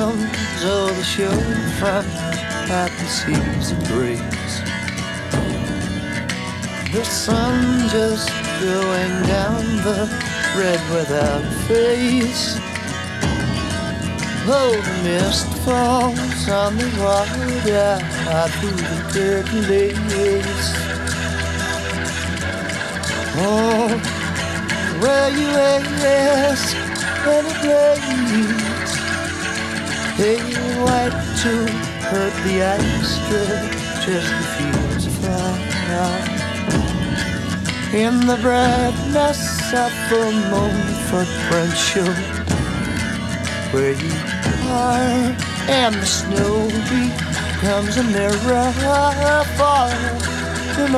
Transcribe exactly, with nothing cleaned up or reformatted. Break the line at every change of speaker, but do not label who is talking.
comes over the shore from happy seas of breeze. The sun just going down the red without face. Oh, the mist falls on the water out through the dirty lace. Oh, where you ask when it rains, hey, white to hurt the ice, just the fields of fire. In the brightness of the moon, footprints show where you are, and the snow becomes a mirror for